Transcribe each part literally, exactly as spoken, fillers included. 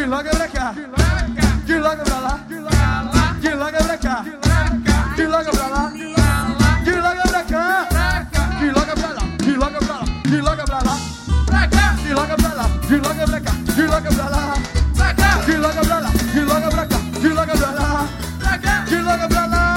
Desloca pra cá, desloca pra lá, desloca pra cá, desloca pra lá, desloca pra cá, desloca pra lá, desloca pra lá, desloca pra lá, desloca pra lá, desloca pra cá, desloca pra lá, desloca pra lá, desloca pra cá, desloca pra lá, desloca pra lá.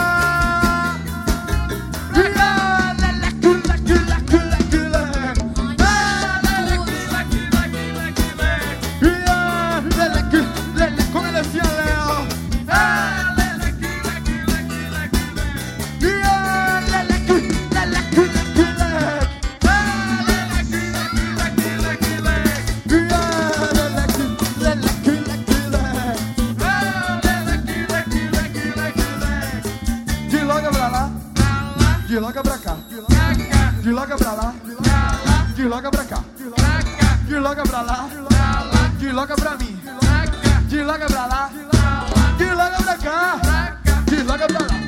Desloca pra cá, desloca pra lá, desloca pra cá, desloca pra lá, desloca pra mim, desloca pra lá, desloca pra cá, desloca pra lá.